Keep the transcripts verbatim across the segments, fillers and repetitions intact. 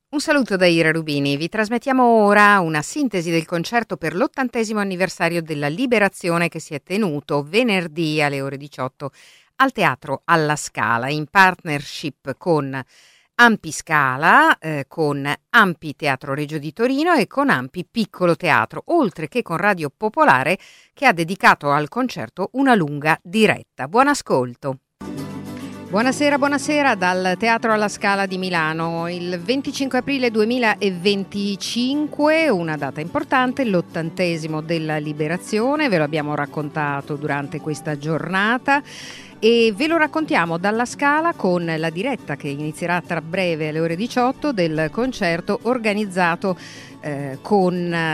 Un saluto da Ira Rubini. Vi trasmettiamo ora una sintesi del concerto per l'ottantesimo anniversario della Liberazione che si è tenuto venerdì alle ore diciotto al Teatro alla Scala in partnership con Ampi Scala, eh, con Ampi Teatro Regio di Torino e con Ampi Piccolo Teatro, oltre che con Radio Popolare che ha dedicato al concerto una lunga diretta. Buon ascolto. Buonasera, buonasera dal Teatro alla Scala di Milano. Il venticinque aprile duemilaventicinque, una data importante, l'ottantesimo della Liberazione, ve lo abbiamo raccontato durante questa giornata e ve lo raccontiamo dalla Scala con la diretta che inizierà tra breve alle ore diciotto del concerto organizzato Eh, con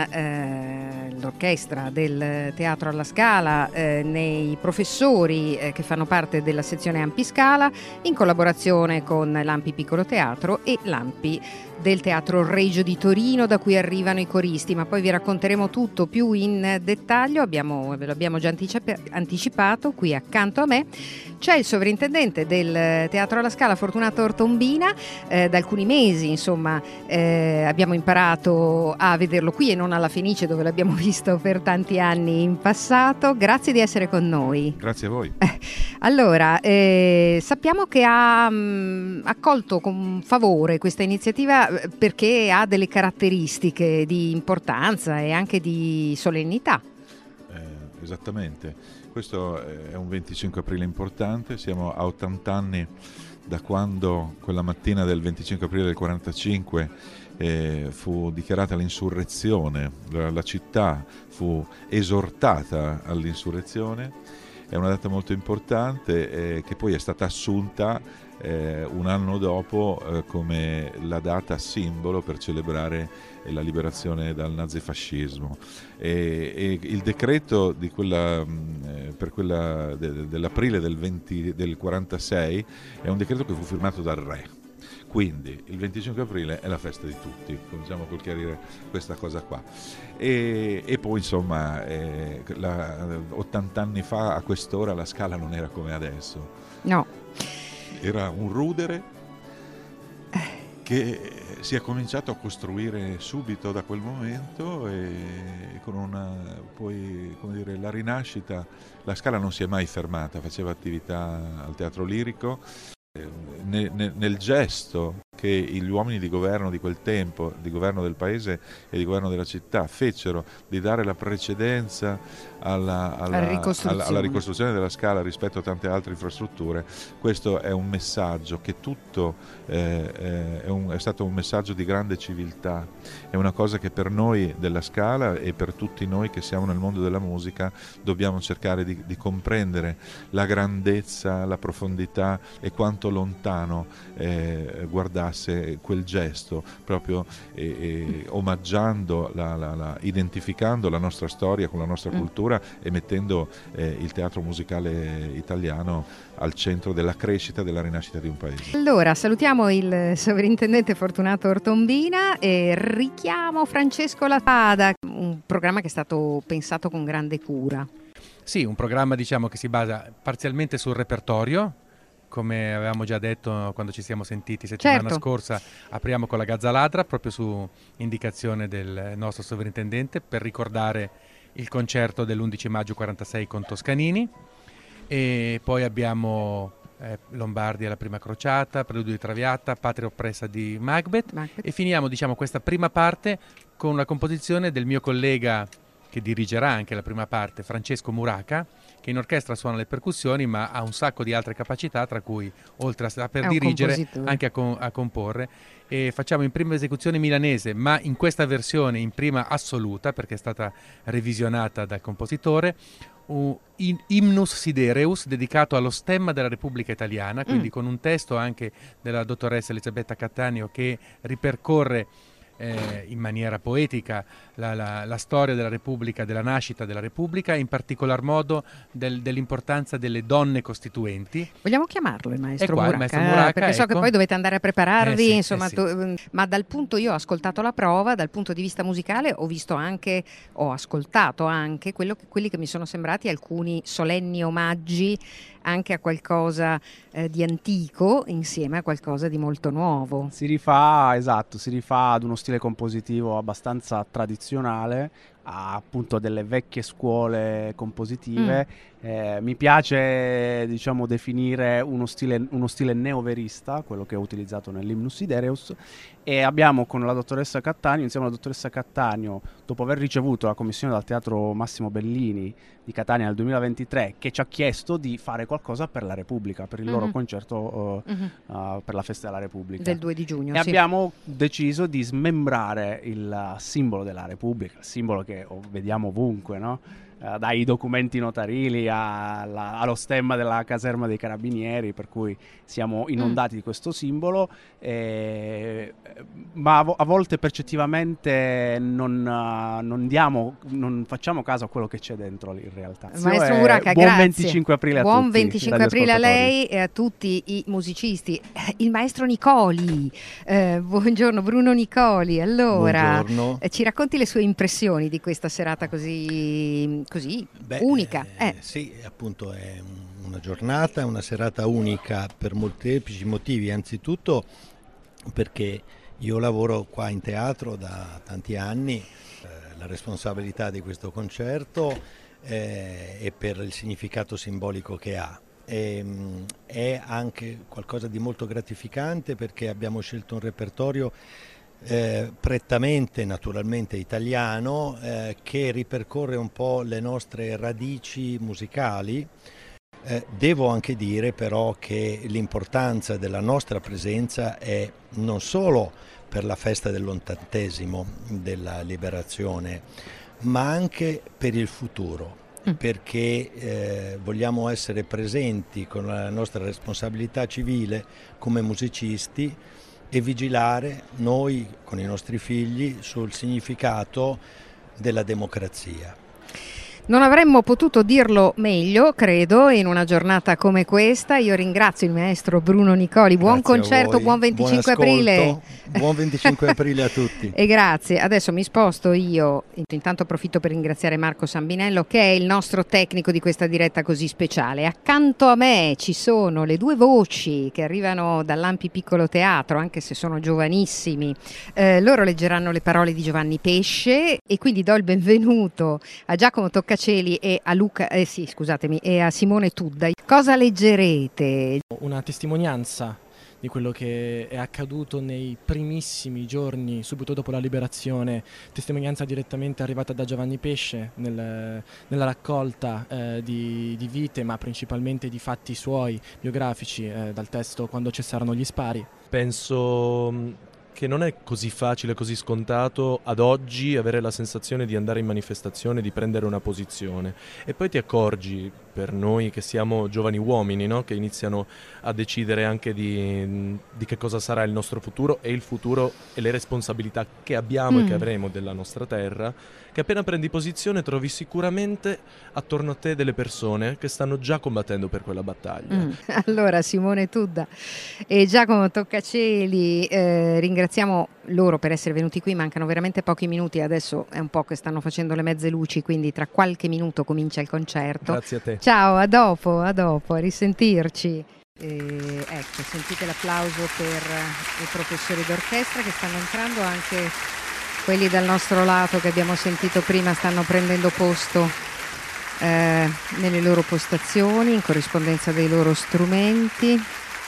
eh, l'orchestra del Teatro alla Scala, eh, nei professori eh, che fanno parte della sezione Ampi Scala, in collaborazione con l'Ampi Piccolo Teatro e l'Ampi del Teatro Regio di Torino, da cui arrivano i coristi, ma poi vi racconteremo tutto più in dettaglio. Abbiamo, ve lo abbiamo già anticip- anticipato. Qui accanto a me c'è il sovrintendente del Teatro alla Scala, Fortunato Ortombina. Eh, da alcuni mesi, insomma, eh, abbiamo imparato a vederlo qui e non alla Fenice, dove l'abbiamo visto per tanti anni in passato. Grazie di essere con noi. Grazie a voi. Eh, allora, eh, sappiamo che ha mh, accolto con favore questa iniziativa perché ha delle caratteristiche di importanza e anche di solennità. Eh, esattamente, questo è un venticinque aprile importante, siamo a ottanta anni da quando quella mattina del venticinque aprile del quarantacinque eh, fu dichiarata l'insurrezione, la, la città fu esortata all'insurrezione. È una data molto importante eh, che poi è stata assunta Eh, un anno dopo eh, come la data simbolo per celebrare eh, la liberazione dal nazifascismo e, e il decreto di quella, mh, per quella de, dell'aprile del, venti, del quarantasei è un decreto che fu firmato dal re. Quindi il venticinque aprile è la festa di tutti, cominciamo col chiarire questa cosa qua. E, e poi insomma eh, la, ottanta anni fa a quest'ora la Scala non era come adesso. No. Era un rudere che si è cominciato a costruire subito da quel momento e con una, poi come dire, la rinascita. La Scala non si è mai fermata, faceva attività al teatro lirico. Nel, nel, nel gesto che gli uomini di governo di quel tempo, di governo del paese e di governo della città, fecero di dare la precedenza alla, alla, ricostruzione. alla, alla ricostruzione della Scala rispetto a tante altre infrastrutture, questo è un messaggio che tutto eh, è, un, è stato un messaggio di grande civiltà, è una cosa che per noi della Scala e per tutti noi che siamo nel mondo della musica dobbiamo cercare di, di comprendere la grandezza, la profondità e quanto lontano eh, guardasse quel gesto, proprio eh, eh, omaggiando, la, la, la, identificando la nostra storia con la nostra mm. cultura e mettendo eh, il teatro musicale italiano al centro della crescita e della rinascita di un paese. Allora, salutiamo il sovrintendente Fortunato Ortombina e richiamo Francesco Lapada, un programma che è stato pensato con grande cura. Sì, un programma diciamo che si basa parzialmente sul repertorio. Come avevamo già detto quando ci siamo sentiti settimana certo. scorsa, apriamo con la Gazzaladra proprio su indicazione del nostro sovrintendente per ricordare il concerto dell'undici maggio quarantasei con Toscanini, e poi abbiamo eh, Lombardi alla prima crociata, Preludio di Traviata, Patria oppressa di Macbeth, Macbeth. E finiamo diciamo questa prima parte con una composizione del mio collega che dirigerà anche la prima parte, Francesco Muraca, che in orchestra suona le percussioni ma ha un sacco di altre capacità, tra cui oltre a saper dirigere anche a, con, a comporre. E facciamo in prima esecuzione milanese, ma in questa versione in prima assoluta perché è stata revisionata dal compositore, un Hymnus Sidereus dedicato allo stemma della Repubblica Italiana, quindi mm. con un testo anche della dottoressa Elisabetta Cattaneo che ripercorre Eh, in maniera poetica la, la, la storia della Repubblica, della nascita della Repubblica, in particolar modo del, dell'importanza delle donne costituenti. Vogliamo chiamarlo il maestro qua, Muraca, il maestro Muraca, perché so ecco. che poi dovete andare a prepararvi, eh sì, insomma, eh sì. tu, ma dal punto, io ho ascoltato la prova, dal punto di vista musicale ho visto anche, ho ascoltato anche quello che, quelli che mi sono sembrati alcuni solenni omaggi anche a qualcosa eh, di antico insieme a qualcosa di molto nuovo. Si rifà, esatto, si rifà ad uno stile compositivo abbastanza tradizionale, a appunto delle vecchie scuole compositive. Mm. Eh, mi piace, diciamo, definire uno stile, uno stile neoverista, quello che ho utilizzato nell'Hymnus Sidereus, e abbiamo con la dottoressa Cattaneo, insieme alla dottoressa Cattaneo, dopo aver ricevuto la commissione dal Teatro Massimo Bellini di Catania nel duemilaventitré, che ci ha chiesto di fare qualcosa per la Repubblica, per il mm-hmm. loro concerto uh, mm-hmm. uh, per la festa della Repubblica del due di giugno. E sì. abbiamo deciso di smembrare il simbolo della Repubblica, il simbolo che oh, vediamo ovunque, no? Uh, dai documenti notarili alla, allo stemma della caserma dei Carabinieri, per cui siamo inondati mm. di questo simbolo, eh, ma a, vo- a volte percettivamente non, uh, non diamo, non facciamo caso a quello che c'è dentro in realtà. Maestro Muraca, buon grazie. venticinque aprile a buon tutti. Buon venticinque aprile a lei e a tutti i musicisti. Il maestro Nicoli, eh, buongiorno Bruno Nicoli. Allora, eh, ci racconti le sue impressioni di questa serata così così Beh, unica. Eh, eh. Sì, appunto è una giornata, una serata unica per molteplici motivi. Anzitutto perché io lavoro qua in teatro da tanti anni, eh, la responsabilità di questo concerto eh, e per il significato simbolico che ha. E, mh, è anche qualcosa di molto gratificante perché abbiamo scelto un repertorio Eh, prettamente naturalmente italiano eh, che ripercorre un po' le nostre radici musicali. Eh, devo anche dire però che l'importanza della nostra presenza è non solo per la festa dell'ottantesimo della liberazione, ma anche per il futuro, mm. perché eh, vogliamo essere presenti con la nostra responsabilità civile come musicisti e vigilare noi con i nostri figli sul significato della democrazia. Non avremmo potuto dirlo meglio, credo, in una giornata come questa. Io ringrazio il maestro Bruno Nicoli. Buon Grazie concerto, buon venticinque aprile. Buon venticinque aprile a tutti. E grazie. Adesso mi sposto io. Intanto approfitto per ringraziare Marco Sambinello, che è il nostro tecnico di questa diretta così speciale. Accanto a me ci sono le due voci che arrivano dall'Ampi Piccolo Teatro, anche se sono giovanissimi. Eh, loro leggeranno le parole di Giovanni Pesce e quindi do il benvenuto a Giacomo Toccaceli e a Luca, eh sì, scusatemi, e a Simone Tudda. Cosa leggerete? Una testimonianza di quello che è accaduto nei primissimi giorni subito dopo la liberazione, testimonianza direttamente arrivata da Giovanni Pesce nel, nella raccolta eh, di, di vite, ma principalmente di fatti suoi biografici eh, dal testo Quando cessarono gli spari. Penso che non è così facile, così scontato ad oggi avere la sensazione di andare in manifestazione, di prendere una posizione, e poi ti accorgi, per noi che siamo giovani uomini, no? Che iniziano a decidere anche di, di che cosa sarà il nostro futuro e il futuro e le responsabilità che abbiamo mm. e che avremo della nostra terra, che appena prendi posizione trovi sicuramente attorno a te delle persone che stanno già combattendo per quella battaglia. Mm. Allora Simone Tudda e Giacomo Toccaceli, eh, ringraziamo loro per essere venuti qui, mancano veramente pochi minuti, adesso è un po' che stanno facendo le mezze luci, quindi tra qualche minuto comincia il concerto. Grazie a te. Ciao, a dopo, a dopo, a risentirci. Eh, ecco, sentite l'applauso per i professori d'orchestra che stanno entrando, anche quelli dal nostro lato che abbiamo sentito prima stanno prendendo posto eh, nelle loro postazioni in corrispondenza dei loro strumenti.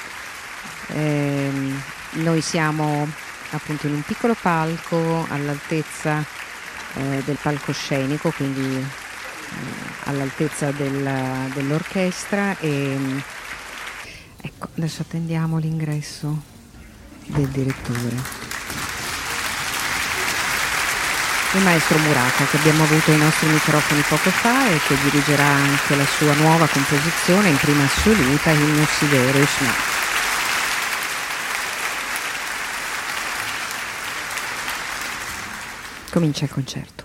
Eh, noi siamo appunto in un piccolo palco all'altezza eh, del palcoscenico, quindi eh, all'altezza del, dell'orchestra, e ecco, adesso attendiamo l'ingresso del direttore, il maestro Muraca, che abbiamo avuto ai nostri microfoni poco fa e che dirigerà anche la sua nuova composizione in prima assoluta, Hymnus Sidereus. No. Comincia il concerto.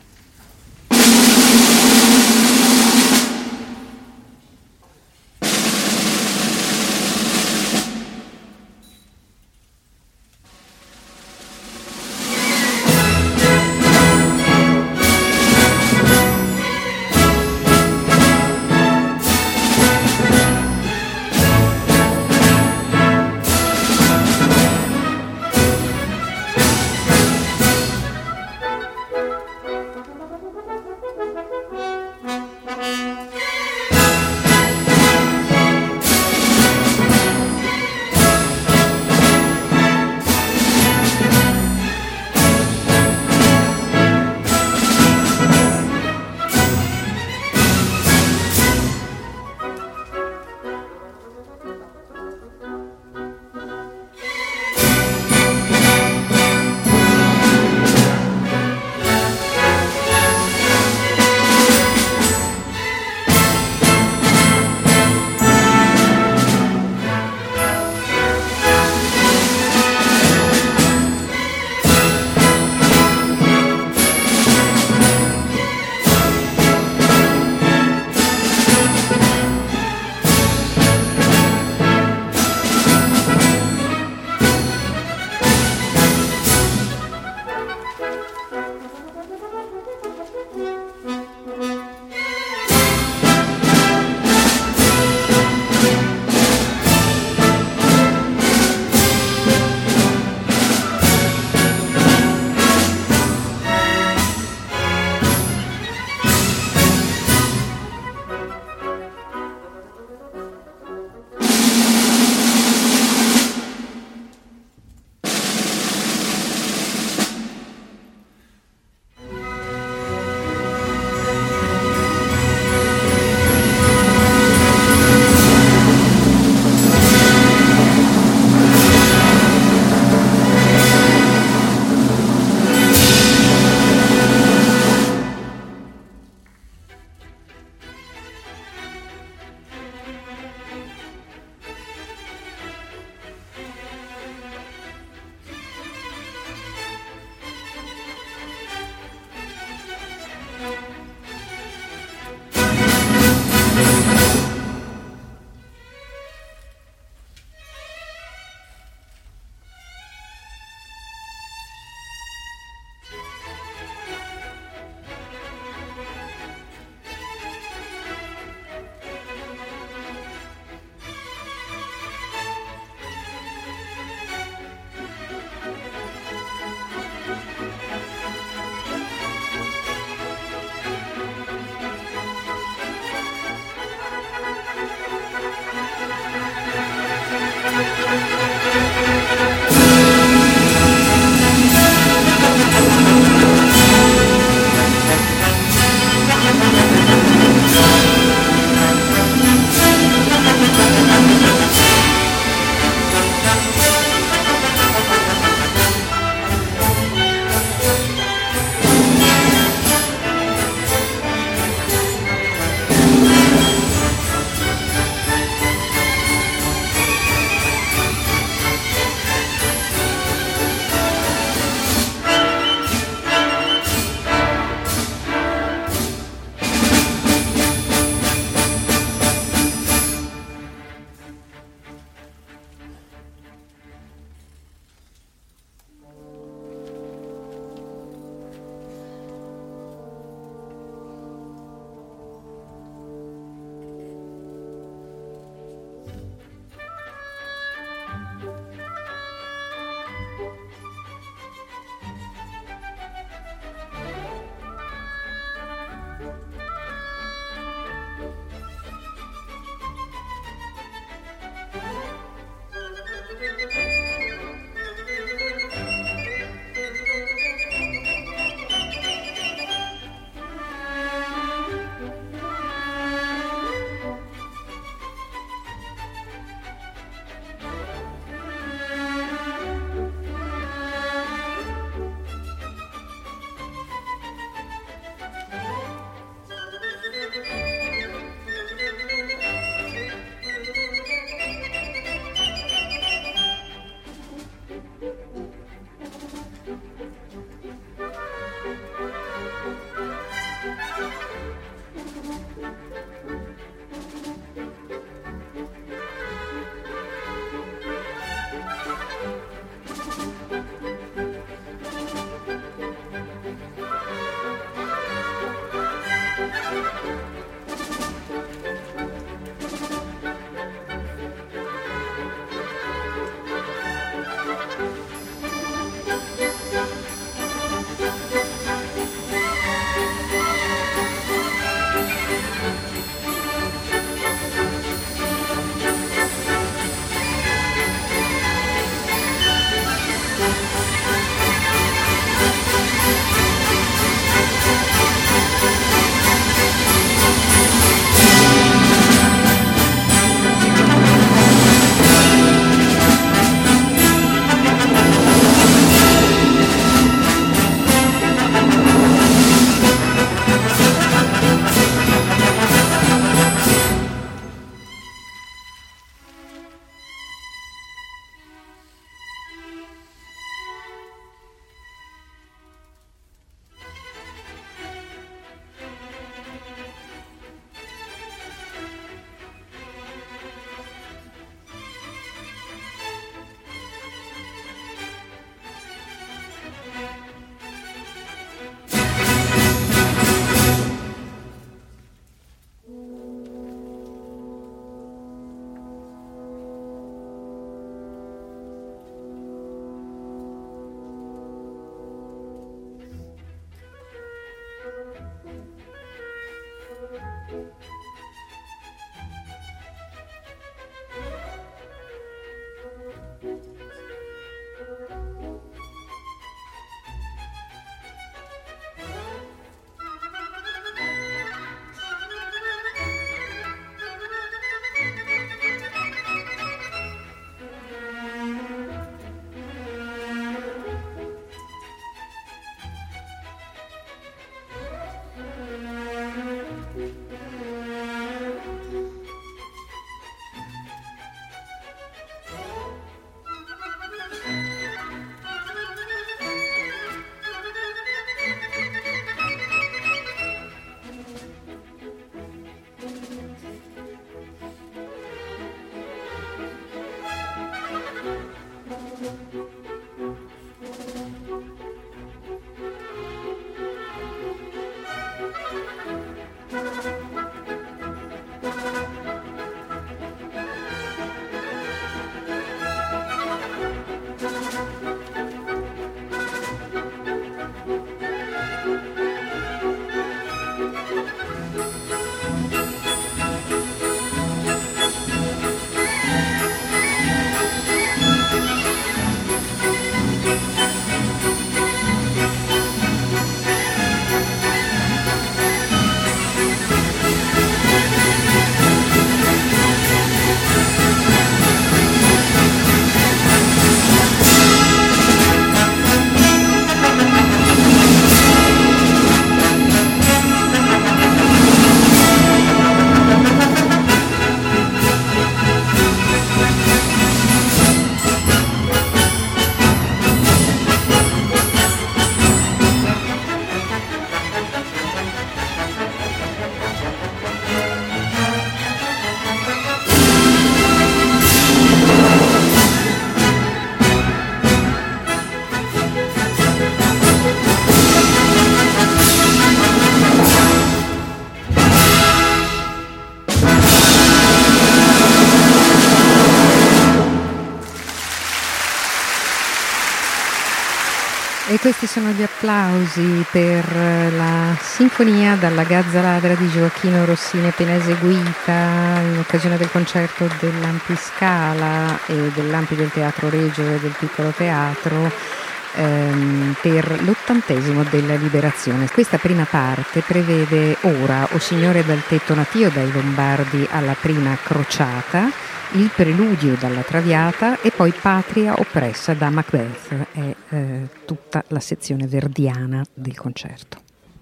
E questi sono gli applausi per la sinfonia dalla Gazza Ladra di Gioacchino Rossini, appena eseguita in occasione del concerto dell'Ampiscala e dell'Ampi del Teatro Regio e del Piccolo Teatro ehm, per l'ottantesimo della Liberazione. Questa prima parte prevede ora O Signore dal tetto natio dai Lombardi alla prima crociata, il preludio dalla Traviata e poi Patria oppressa da Macbeth. È eh, tutta la sezione verdiana del concerto.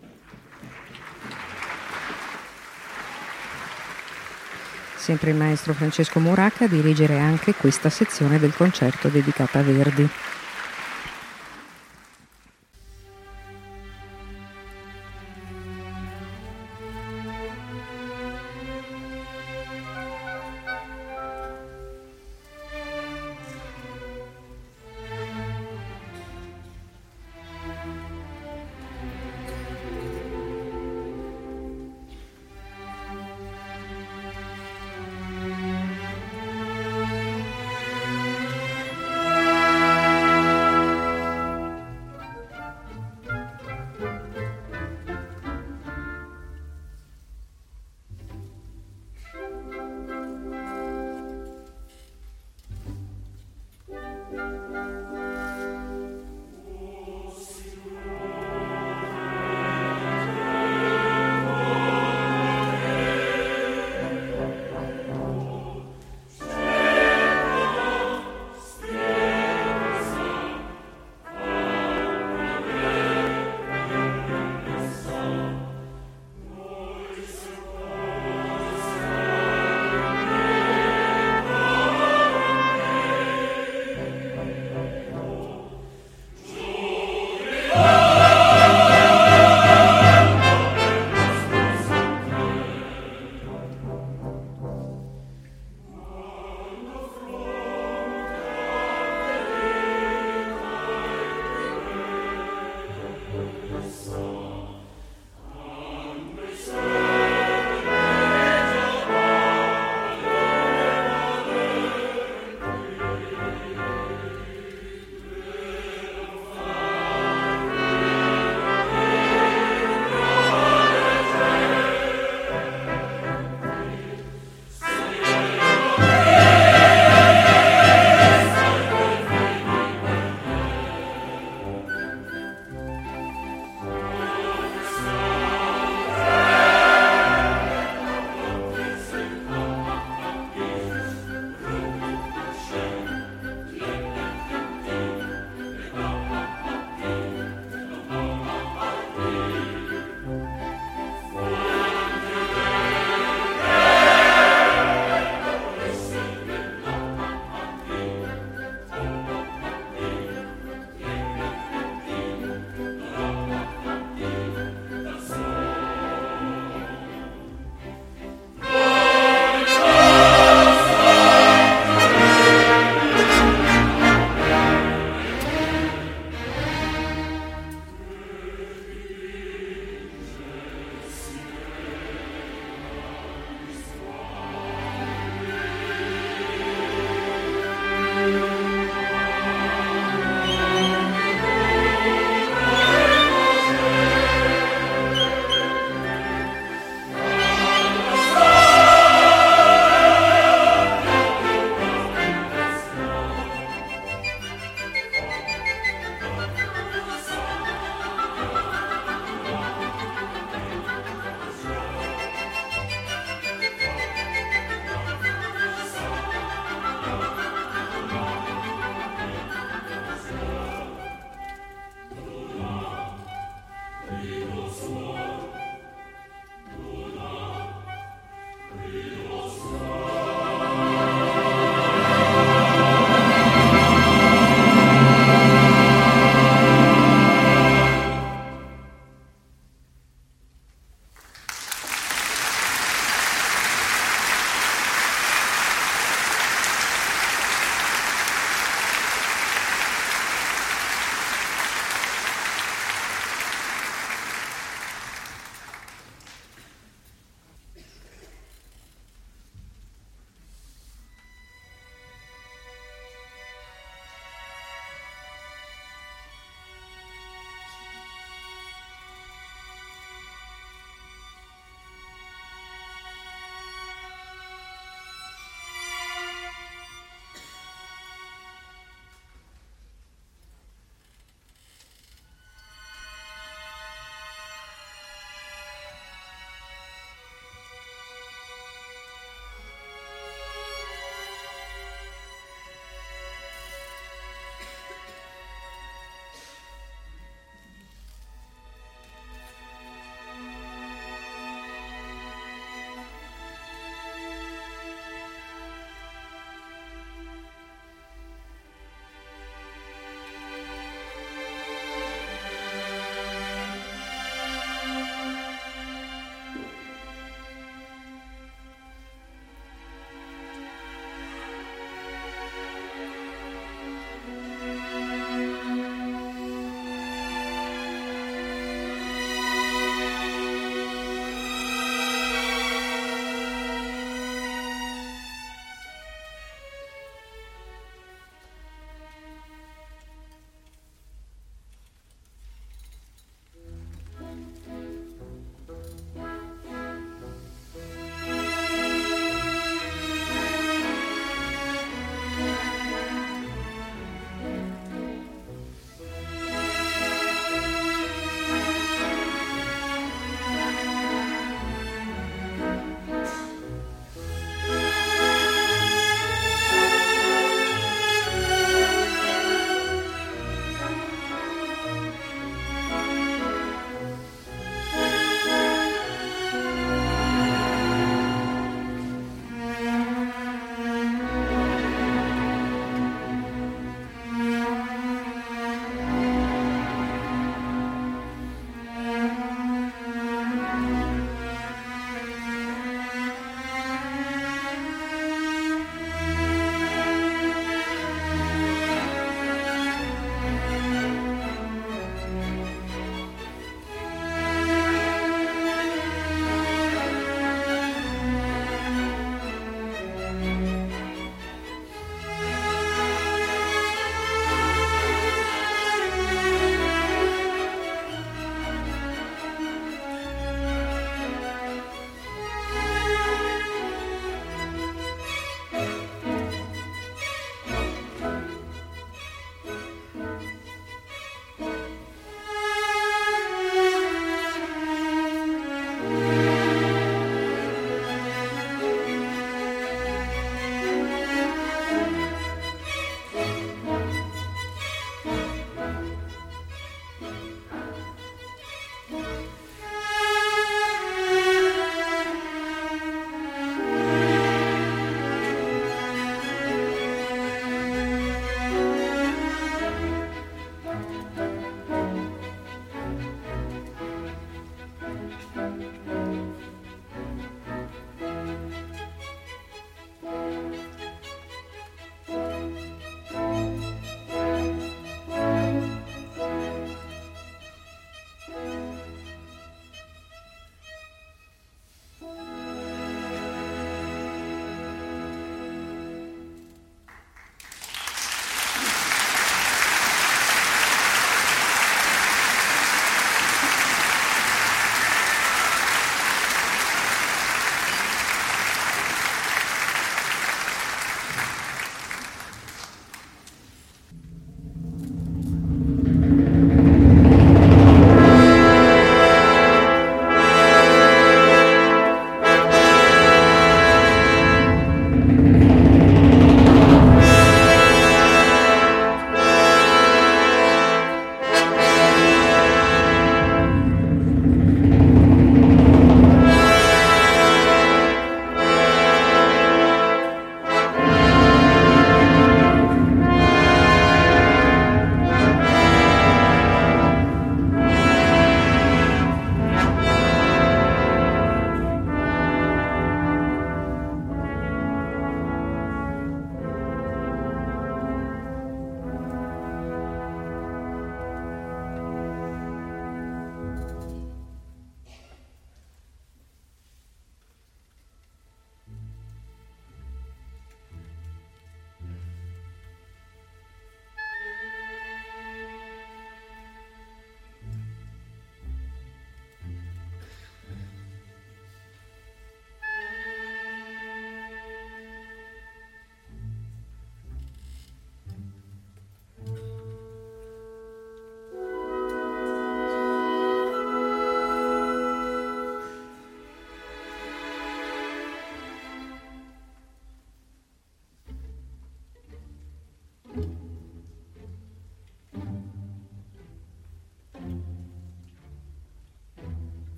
Sempre il maestro Francesco Muracca a dirigere anche questa sezione del concerto dedicata a Verdi.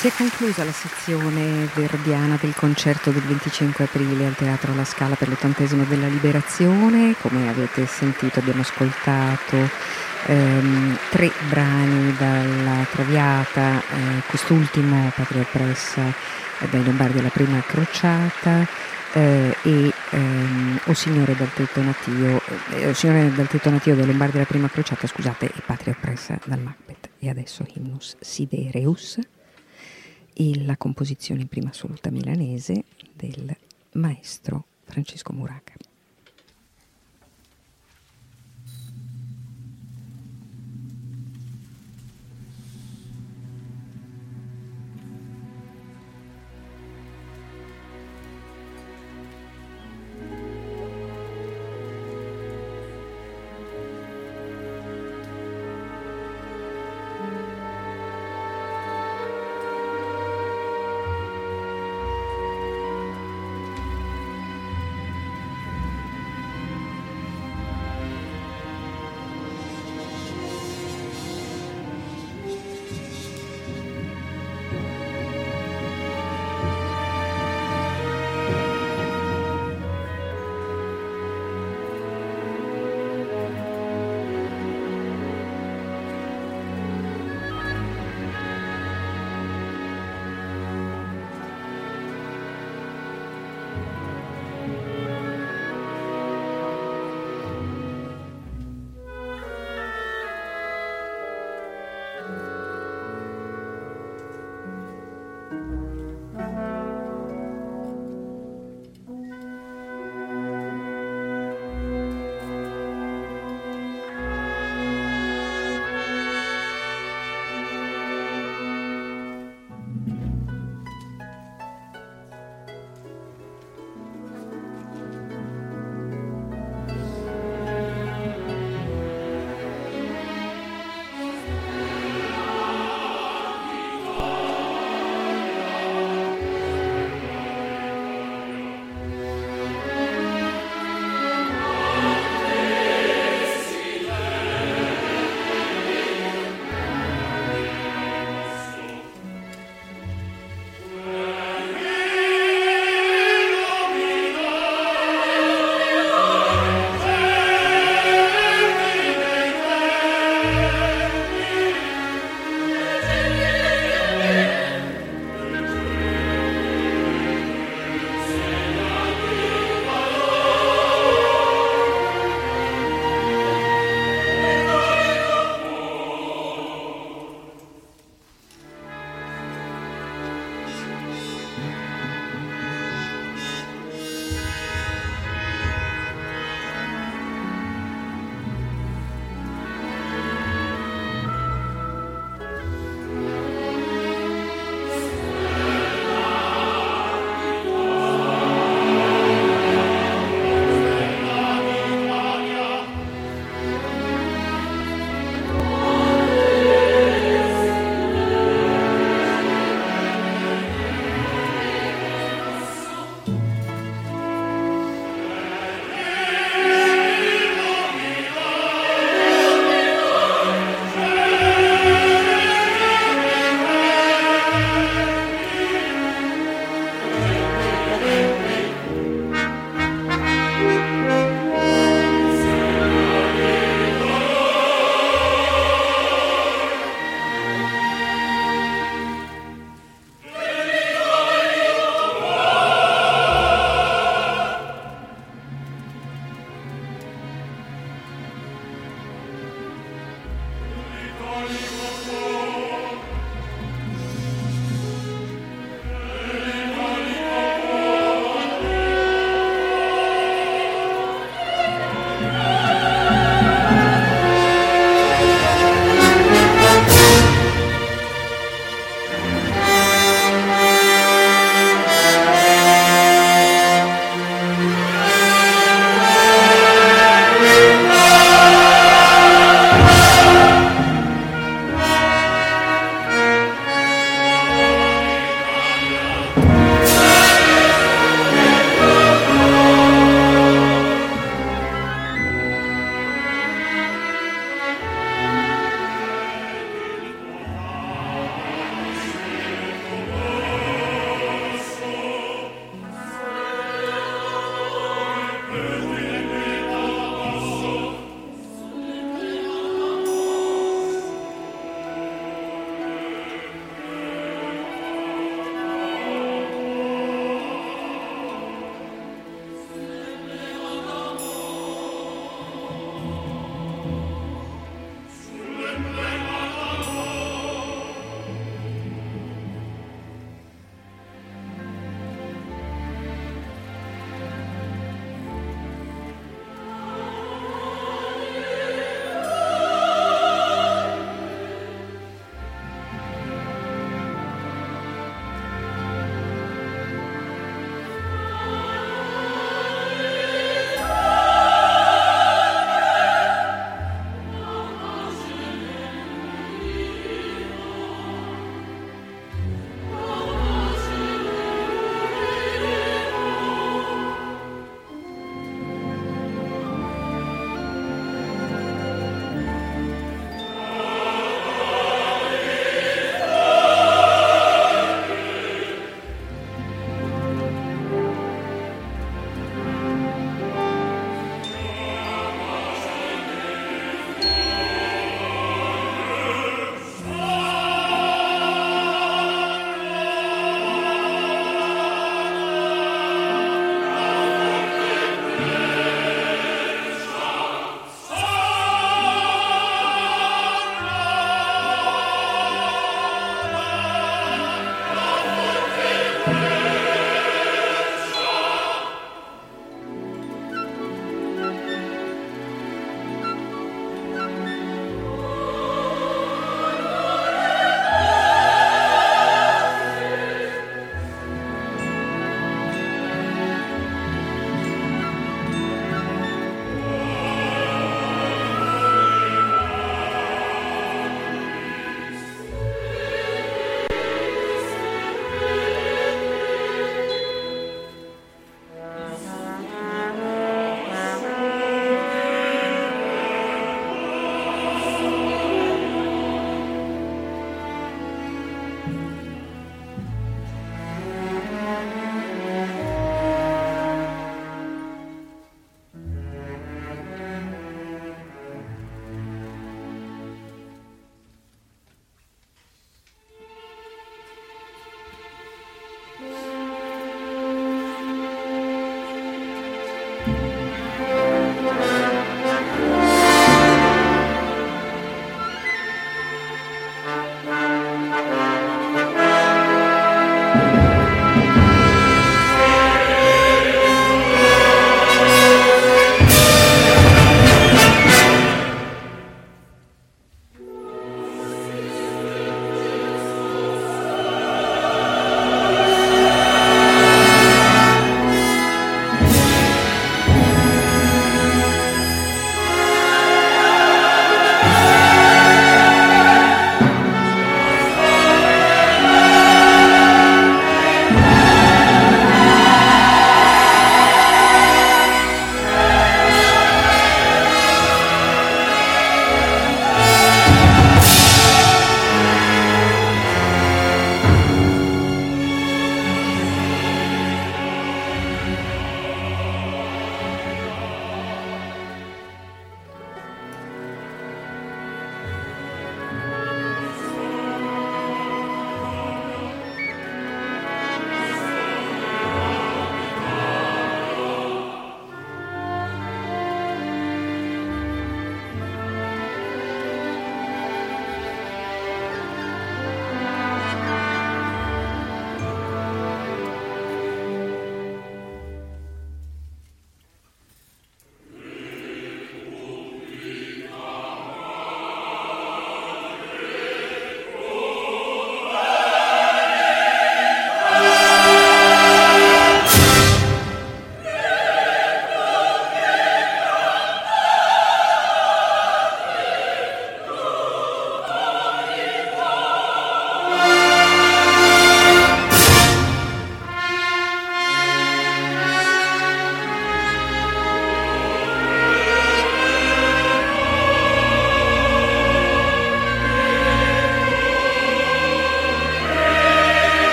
Si è conclusa la sezione verdiana del concerto del venticinque aprile al Teatro La Scala per l'ottantesimo della Liberazione. Come avete sentito abbiamo ascoltato ehm, tre brani dalla Traviata, eh, quest'ultimo Patria oppressa eh, dai Lombardi alla prima crociata, eh, e ehm, O Signore dal tetto natio, eh, O Signore dal tetto natio dai Lombardi alla prima crociata, scusate, e Patria oppressa dal Macbeth. E adesso Hymnus Sidereus, e la composizione in prima assoluta milanese del maestro Francesco Muraca. Thank you.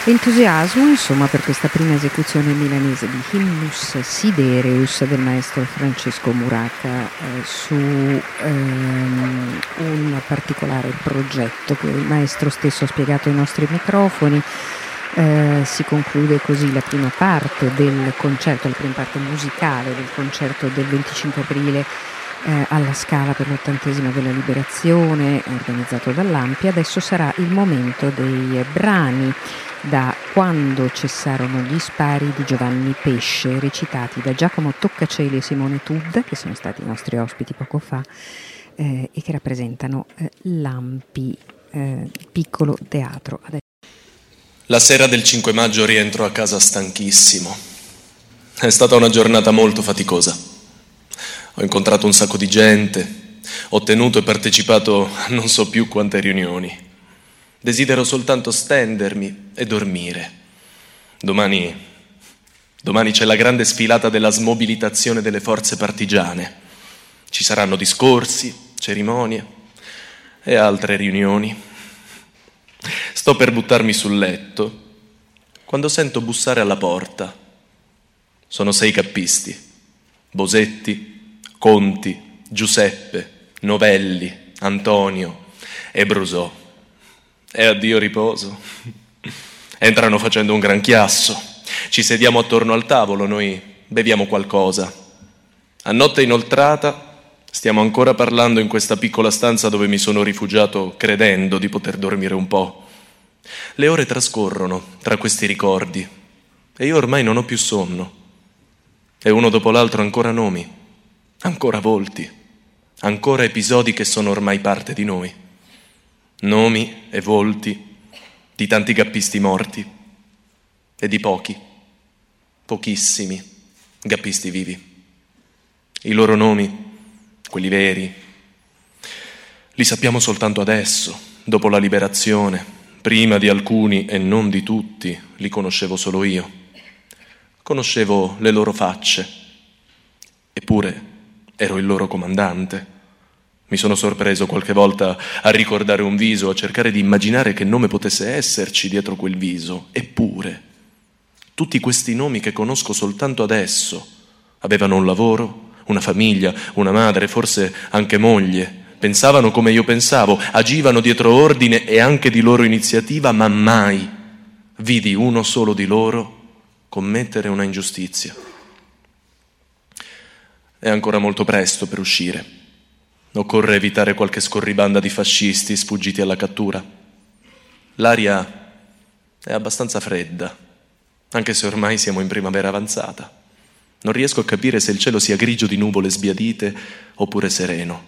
Entusiasmo, insomma, per questa prima esecuzione milanese di Hymnus Sidereus del maestro Francesco Muraca eh, su ehm, un particolare progetto che il maestro stesso ha spiegato ai nostri microfoni. Eh, si conclude così la prima parte del concerto, la prima parte musicale del concerto del venticinque aprile eh, alla Scala per l'ottantesima della Liberazione, organizzato dall'Ampia. Adesso sarà il momento dei brani da Quando cessarono gli spari di Giovanni Pesce, recitati da Giacomo Toccaceli e Simone Tudda, che sono stati i nostri ospiti poco fa, eh, e che rappresentano eh, l'Ampi, eh, piccolo teatro. Adesso... La sera del cinque maggio rientro a casa stanchissimo. È stata una giornata molto faticosa. Ho incontrato un sacco di gente, ho tenuto e partecipato a non so più quante riunioni. Desidero soltanto stendermi e dormire. Domani, domani c'è la grande sfilata della smobilitazione delle forze partigiane. Ci saranno discorsi, cerimonie e altre riunioni. Sto per buttarmi sul letto quando sento bussare alla porta. Sono sei cappisti: Bosetti, Conti, Giuseppe, Novelli, Antonio e Brusò. E addio riposo. Entrano facendo un gran chiasso. Ci sediamo attorno al tavolo, noi beviamo qualcosa. A notte inoltrata stiamo ancora parlando in questa piccola stanza dove mi sono rifugiato credendo di poter dormire un po'. Le ore trascorrono tra questi ricordi e io ormai non ho più sonno. E uno dopo l'altro ancora nomi, ancora volti, ancora episodi che sono ormai parte di noi. Nomi e volti di tanti gappisti morti e di pochi, pochissimi gappisti vivi. I loro nomi, quelli veri, li sappiamo soltanto adesso, dopo la liberazione. Prima di alcuni e non di tutti li conoscevo solo io. Conoscevo le loro facce, eppure ero il loro comandante. Mi sono sorpreso qualche volta a ricordare un viso, a cercare di immaginare che nome potesse esserci dietro quel viso. Eppure, tutti questi nomi che conosco soltanto adesso avevano un lavoro, una famiglia, una madre, forse anche moglie. Pensavano come io pensavo, agivano dietro ordine e anche di loro iniziativa, ma mai vidi uno solo di loro commettere una ingiustizia. È ancora molto presto per uscire. Occorre evitare qualche scorribanda di fascisti sfuggiti alla cattura. L'aria è abbastanza fredda, anche se ormai siamo in primavera avanzata. Non riesco a capire se il cielo sia grigio di nuvole sbiadite oppure sereno.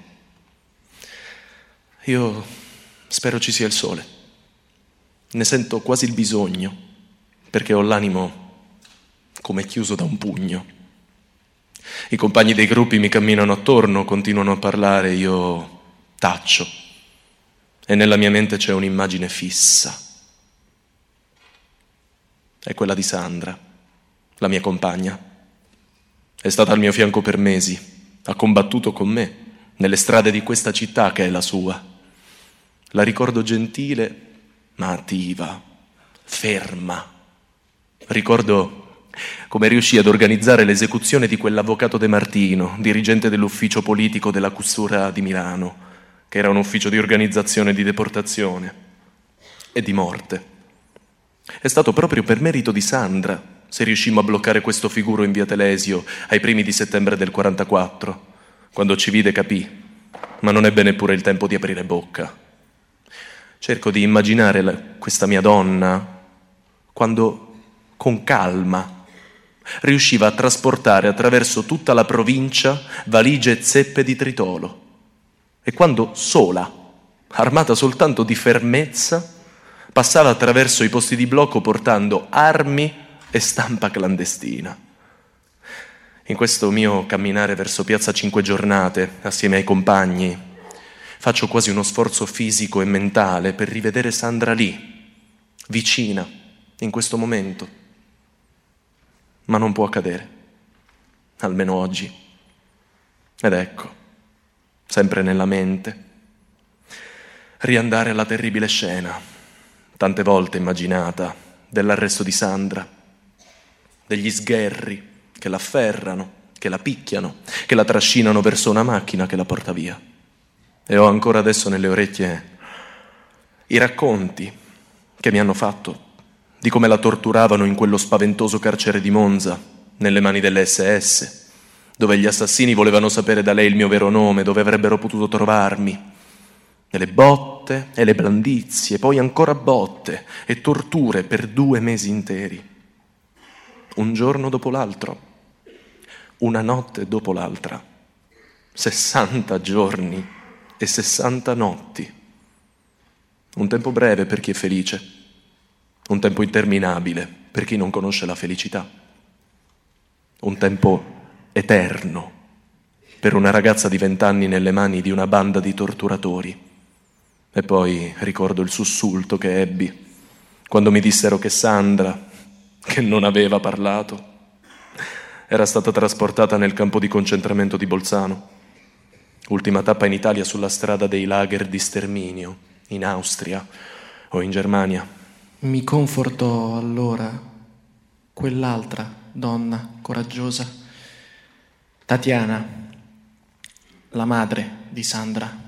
Io spero ci sia il sole. Ne sento quasi il bisogno, perché ho l'animo come chiuso da un pugno. I compagni dei gruppi mi camminano attorno, continuano a parlare, io taccio e nella mia mente c'è un'immagine fissa. È quella di Sandra, la mia compagna. È stata al mio fianco per mesi, ha combattuto con me nelle strade di questa città che è la sua. La ricordo gentile ma attiva, ferma. Ricordo come riuscì ad organizzare l'esecuzione di quell'avvocato De Martino, dirigente dell'ufficio politico della Questura di Milano, che era un ufficio di organizzazione di deportazione e di morte. È stato proprio per merito di Sandra se riuscimmo a bloccare questo figuro in via Telesio ai primi di settembre del quarantaquattro. Quando ci vide capì, ma non ebbe neppure il tempo di aprire bocca. Cerco di immaginare la, questa mia donna quando, con calma, riusciva a trasportare attraverso tutta la provincia valigie e zeppe di tritolo. E quando sola, armata soltanto di fermezza, passava attraverso i posti di blocco portando armi e stampa clandestina. In questo mio camminare verso Piazza Cinque Giornate, assieme ai compagni, faccio quasi uno sforzo fisico e mentale per rivedere Sandra lì, vicina, in questo momento. Ma non può accadere, almeno oggi. Ed ecco, sempre nella mente, riandare alla terribile scena, tante volte immaginata, dell'arresto di Sandra, degli sgherri che la afferrano, che la picchiano, che la trascinano verso una macchina che la porta via. E ho ancora adesso nelle orecchie i racconti che mi hanno fatto di come la torturavano in quello spaventoso carcere di Monza, nelle mani delle esse esse, dove gli assassini volevano sapere da lei il mio vero nome, dove avrebbero potuto trovarmi. E le botte e le blandizie, poi ancora botte e torture per due mesi interi. Un giorno dopo l'altro, una notte dopo l'altra, sessanta giorni e sessanta notti. Un tempo breve per chi è felice, un tempo interminabile per chi non conosce la felicità, un tempo eterno per una ragazza di vent'anni nelle mani di una banda di torturatori. E poi ricordo il sussulto che ebbi quando mi dissero che Sandra, che non aveva parlato, era stata trasportata nel campo di concentramento di Bolzano, ultima tappa in Italia sulla strada dei lager di sterminio, in Austria o in Germania. Mi confortò allora quell'altra donna coraggiosa, Tatiana, la madre di Sandra.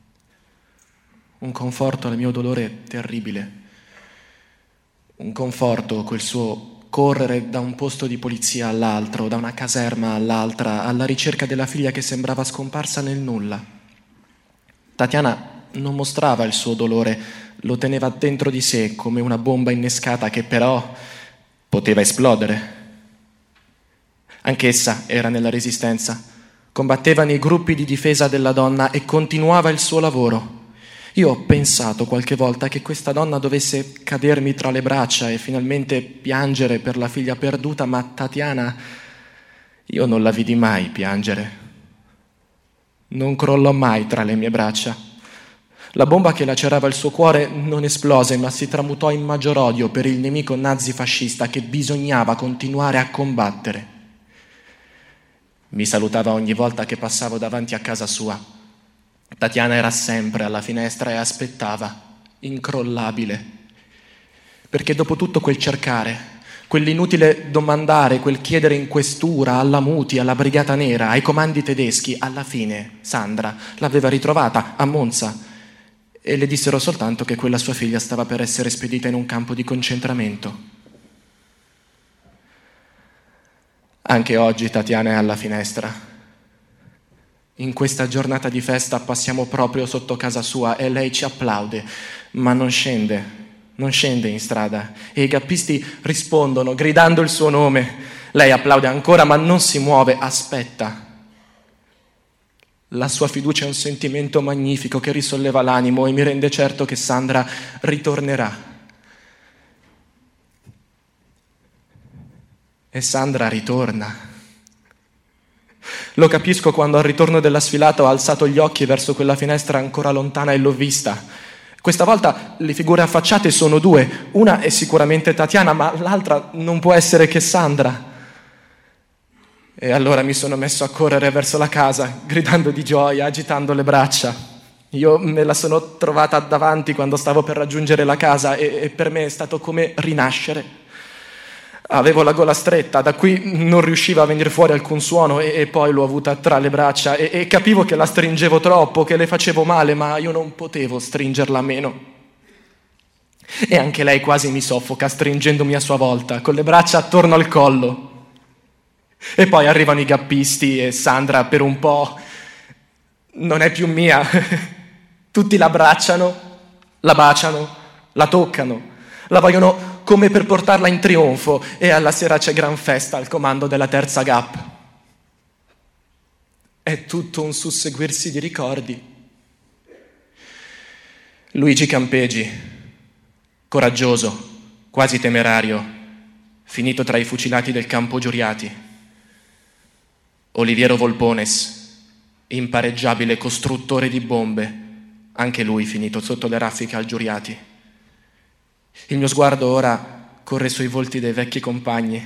Un conforto al mio dolore terribile, un conforto quel suo correre da un posto di polizia all'altro, da una caserma all'altra, alla ricerca della figlia che sembrava scomparsa nel nulla. Tatiana non mostrava il suo dolore, lo teneva dentro di sé come una bomba innescata che però poteva esplodere. Anch'essa era nella resistenza, combatteva nei gruppi di difesa della donna e continuava il suo lavoro. Io ho pensato qualche volta che questa donna dovesse cadermi tra le braccia e finalmente piangere per la figlia perduta, ma Tatiana, io non la vidi mai piangere. Non crollò mai tra le mie braccia. La bomba che lacerava il suo cuore non esplose, ma si tramutò in maggior odio per il nemico nazifascista che bisognava continuare a combattere. Mi salutava ogni volta che passavo davanti a casa sua. Tatiana era sempre alla finestra e aspettava, incrollabile, perché dopo tutto quel cercare, quell'inutile domandare, quel chiedere in questura, alla Muti, alla Brigata Nera, ai comandi tedeschi, alla fine Sandra l'aveva ritrovata a Monza e le dissero soltanto che quella sua figlia stava per essere spedita in un campo di concentramento. Anche oggi Tatiana è alla finestra. In questa giornata di festa passiamo proprio sotto casa sua e lei ci applaude, ma non scende, non scende in strada. E i gappisti rispondono gridando il suo nome. Lei applaude ancora, ma non si muove, aspetta. La sua fiducia è un sentimento magnifico che risolleva l'animo e mi rende certo che Sandra ritornerà. E Sandra ritorna. Lo capisco quando al ritorno della sfilata ho alzato gli occhi verso quella finestra ancora lontana e l'ho vista. Questa volta le figure affacciate sono due, una è sicuramente Tatiana, ma l'altra non può essere che Sandra. E allora mi sono messo a correre verso la casa, gridando di gioia, agitando le braccia. Io me la sono trovata davanti quando stavo per raggiungere la casa e, e per me è stato come rinascere. Avevo la gola stretta, da qui non riusciva a venire fuori alcun suono e, e poi l'ho avuta tra le braccia e, e capivo che la stringevo troppo, che le facevo male, ma io non potevo stringerla meno. E anche lei quasi mi soffoca stringendomi a sua volta, con le braccia attorno al collo. E poi arrivano i gappisti e Sandra per un po' non è più mia. Tutti la abbracciano, la baciano, la toccano, la vogliono come per portarla in trionfo e alla sera c'è gran festa al comando della terza G A P. È tutto un susseguirsi di ricordi. Luigi Campeggi, coraggioso, quasi temerario, finito tra i fucilati del campo Giuriati. Oliviero Volpones, impareggiabile costruttore di bombe, anche lui finito sotto le raffiche al Giuriati. Il mio sguardo ora corre sui volti dei vecchi compagni.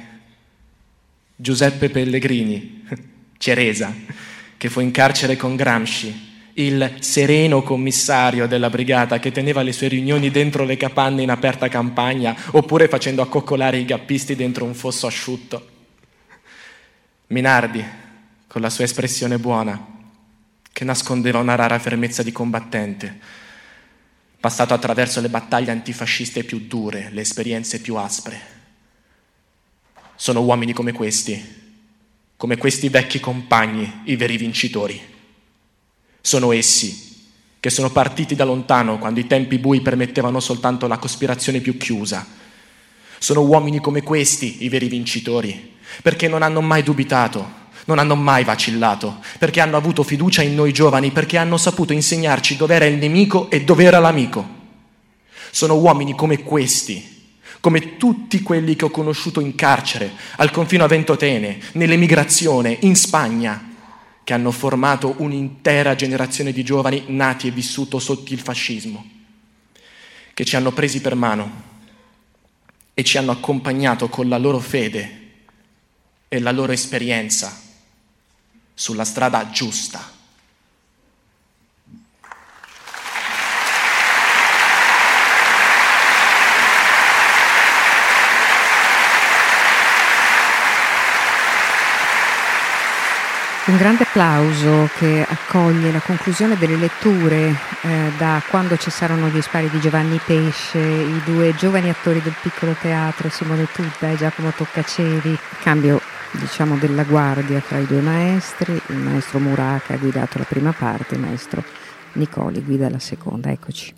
Giuseppe Pellegrini, Ceresa, che fu in carcere con Gramsci, il sereno commissario della brigata che teneva le sue riunioni dentro le capanne in aperta campagna oppure facendo accoccolare i gappisti dentro un fosso asciutto. Minardi, con la sua espressione buona, che nascondeva una rara fermezza di combattente, passato attraverso le battaglie antifasciste più dure, le esperienze più aspre. Sono uomini come questi, come questi vecchi compagni, i veri vincitori. Sono essi che sono partiti da lontano quando i tempi bui permettevano soltanto la cospirazione più chiusa. Sono uomini come questi i veri vincitori, perché non hanno mai dubitato, non hanno mai vacillato, perché hanno avuto fiducia in noi giovani, perché hanno saputo insegnarci dove era il nemico e dove era l'amico. Sono uomini come questi, come tutti quelli che ho conosciuto in carcere, al confino a Ventotene, nell'emigrazione, in Spagna, che hanno formato un'intera generazione di giovani nati e vissuto sotto il fascismo, che ci hanno presi per mano e ci hanno accompagnato con la loro fede e la loro esperienza sulla strada giusta. Un grande applauso che accoglie la conclusione delle letture eh, da quando cessarono gli spari di Giovanni Pesce, i due giovani attori del piccolo teatro, Simone Tudda e Giacomo Toccacevi, cambio diciamo della guardia fra i due maestri, il maestro Muraca ha guidato la prima parte, il maestro Nicoli guida la seconda. Eccoci.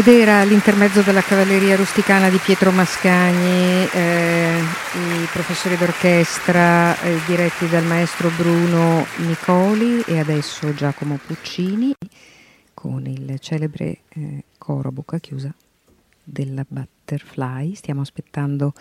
Ed era l'intermezzo della cavalleria rusticana di Pietro Mascagni, eh, i professori d'orchestra eh, diretti dal maestro Bruno Nicoli e adesso Giacomo Puccini con il celebre eh, coro a bocca chiusa della Butterfly. Stiamo aspettando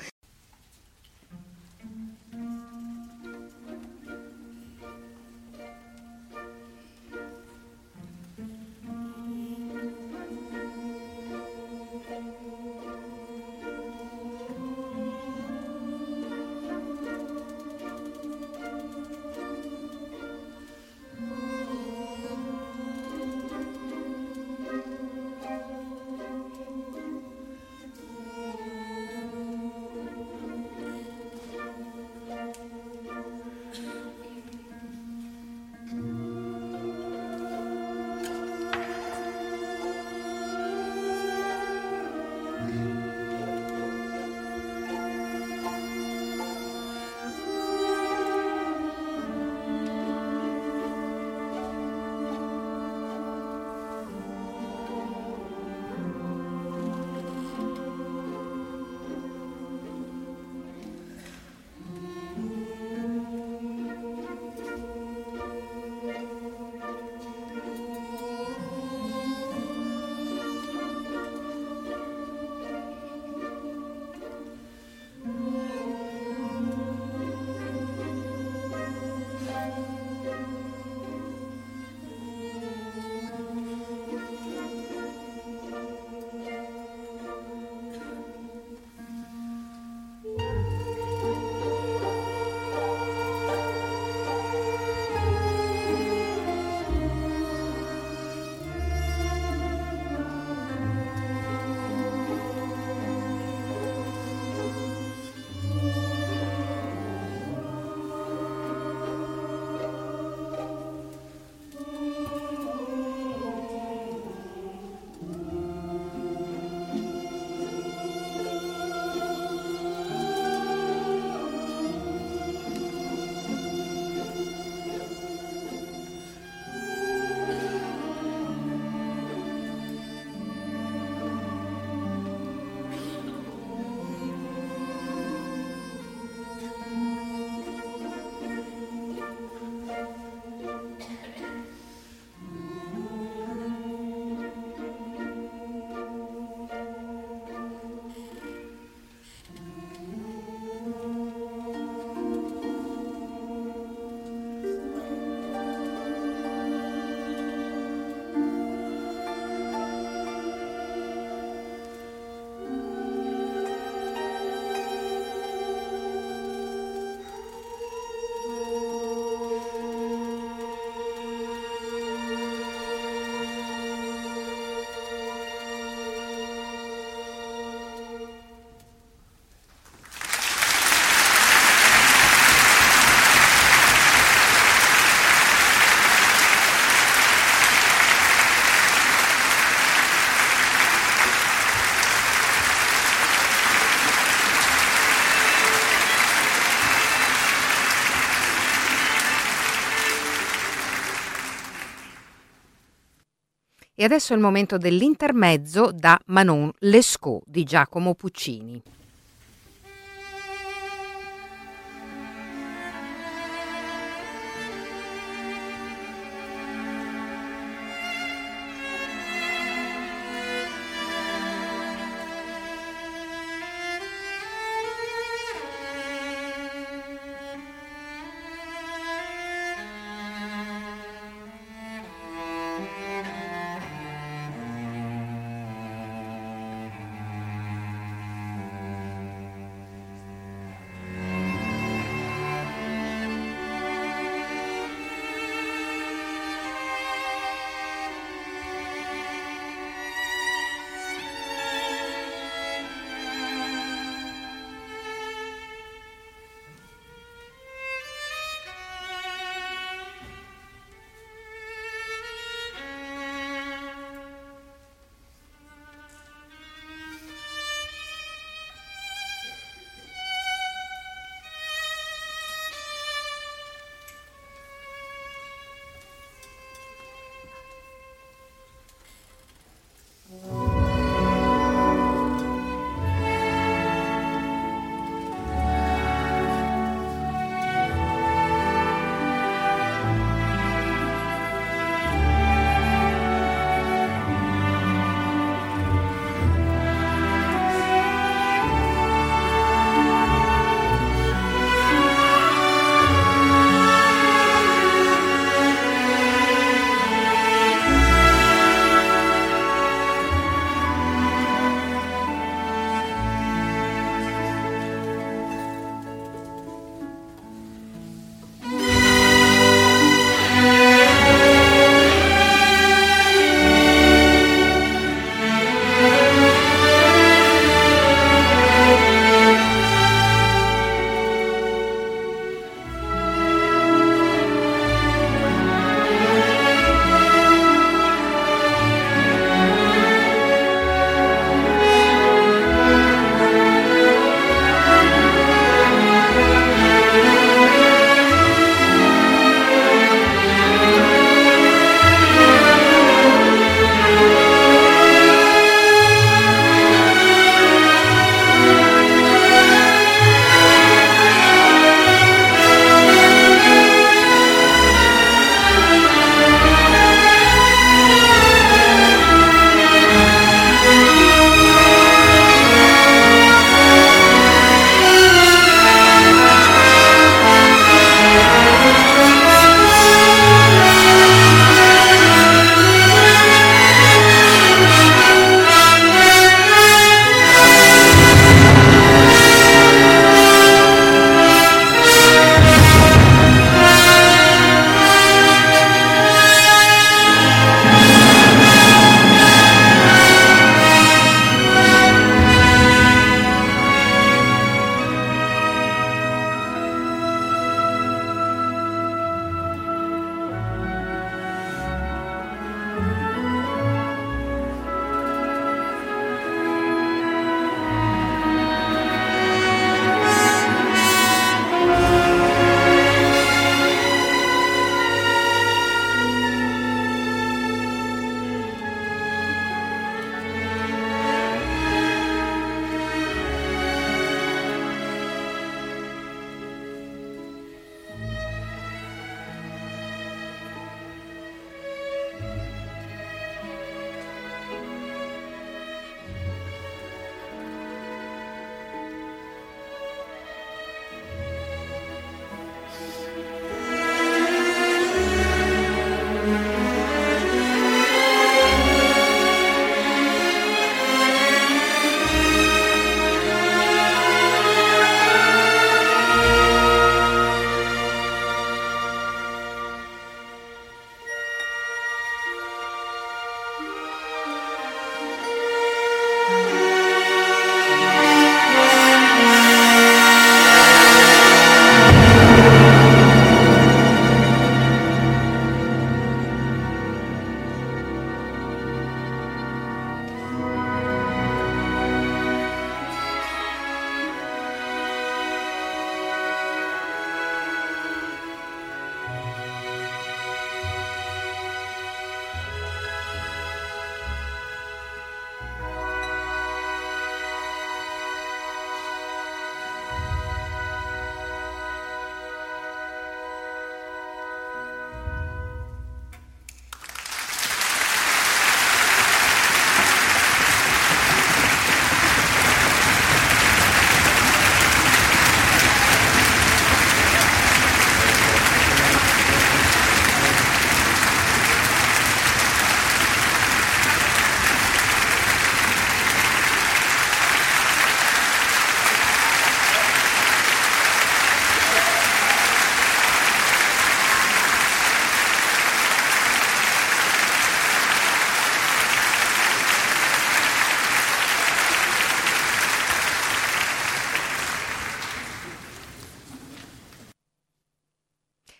E adesso è il momento dell'intermezzo da Manon Lescaut di Giacomo Puccini.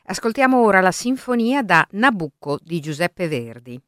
Ascoltiamo ora la sinfonia da Nabucco di Giuseppe Verdi.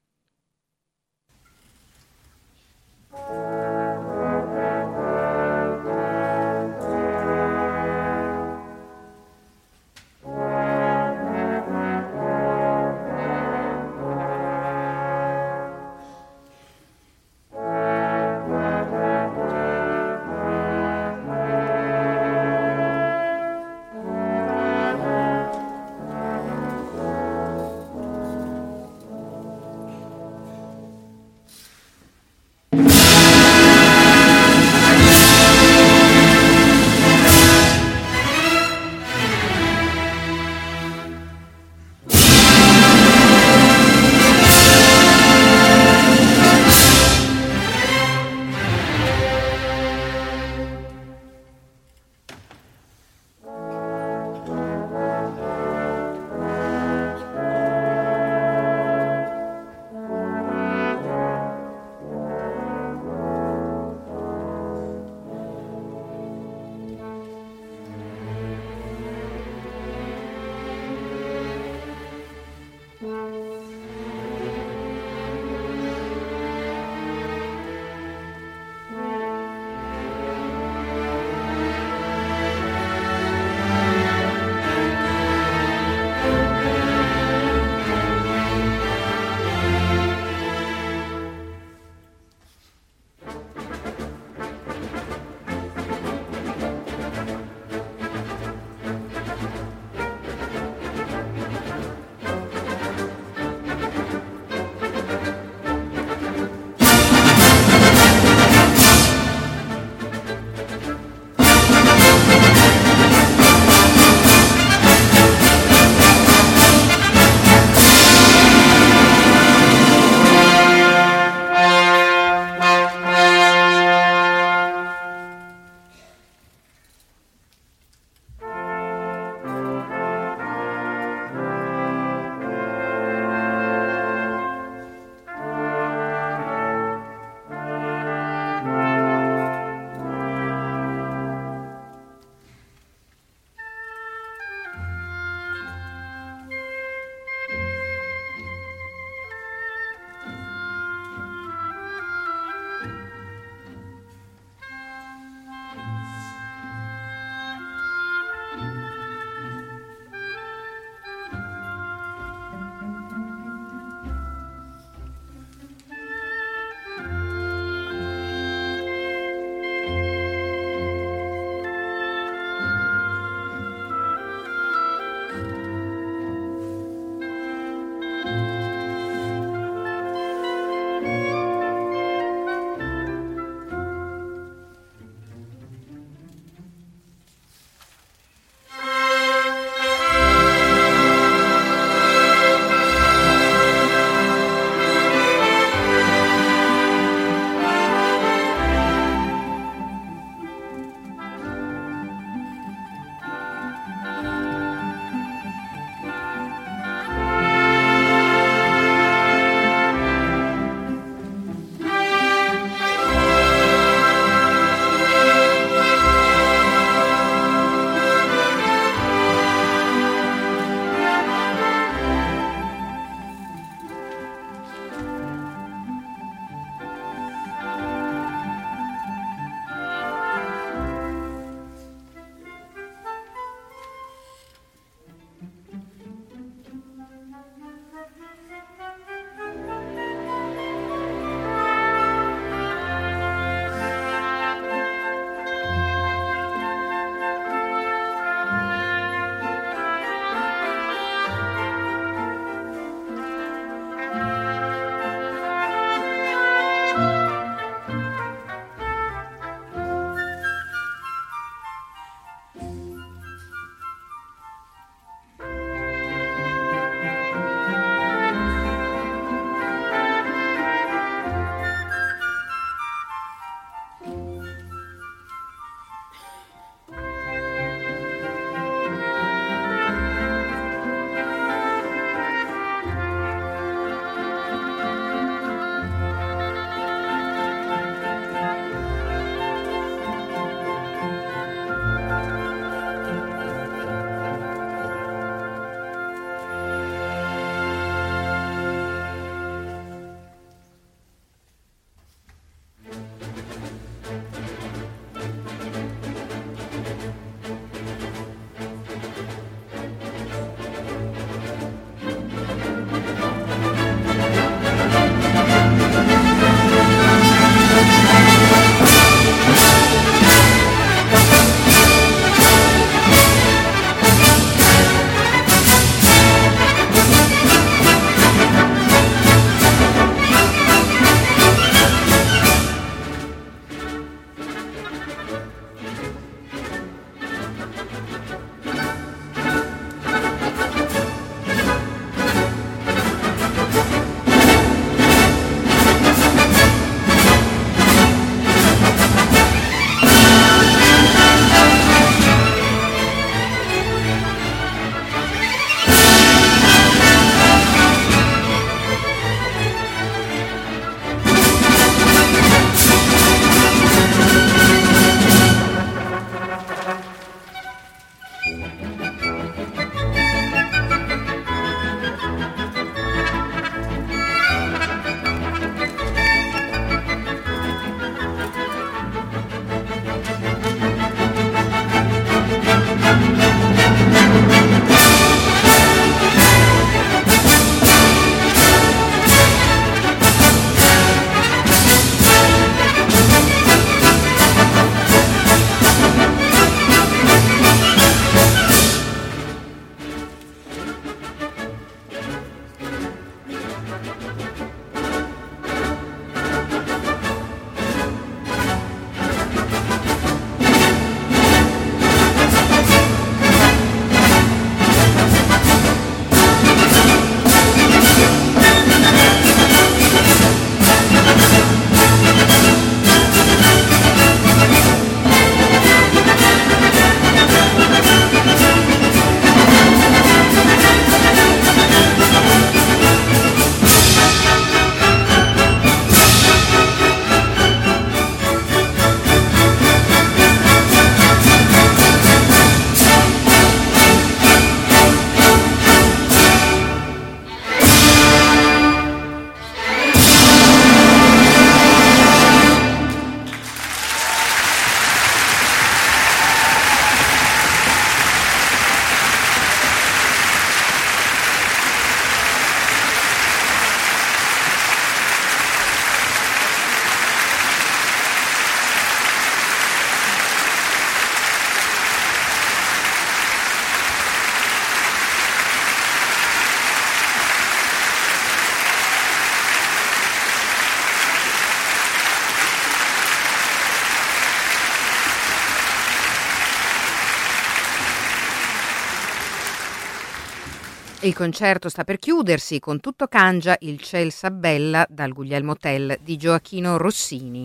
Il concerto sta per chiudersi, con tutto cangia il Ciel s'abbella dal Guglielmo Tell di Gioachino Rossini.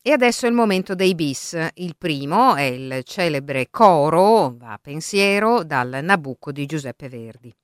E adesso è il momento dei bis. Il primo è il celebre coro, va a pensiero, dal Nabucco di Giuseppe Verdi.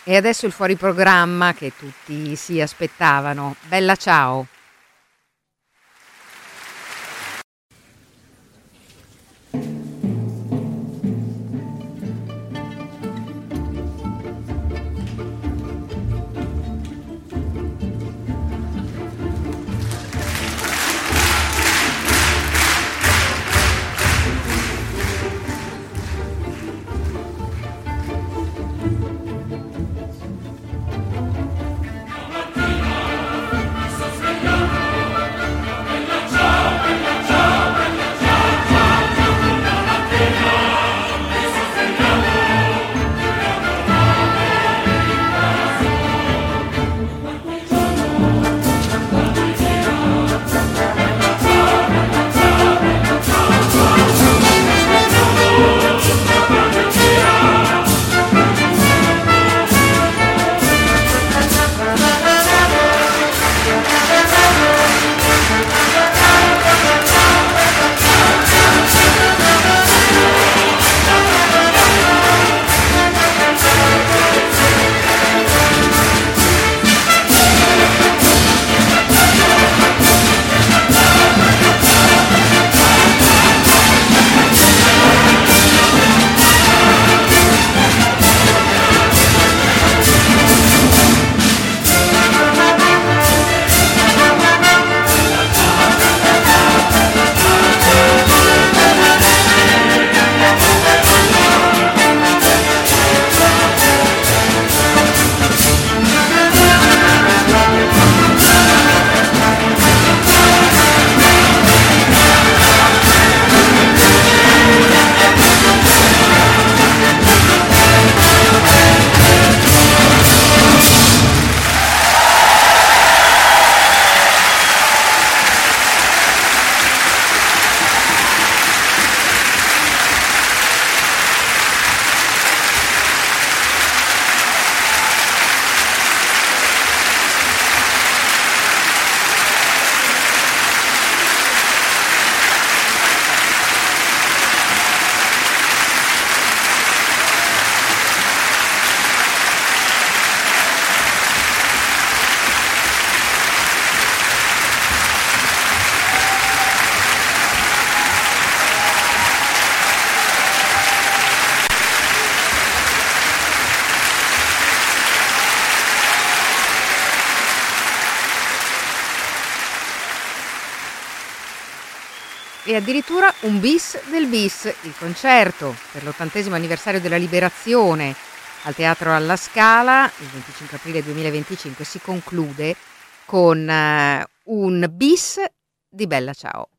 E adesso il fuori programma che tutti si aspettavano. Bella ciao. E addirittura un bis del bis, il concerto per l'ottantesimo anniversario della Liberazione al Teatro alla Scala il venticinque aprile duemilaventicinque si conclude con uh, un bis di Bella Ciao.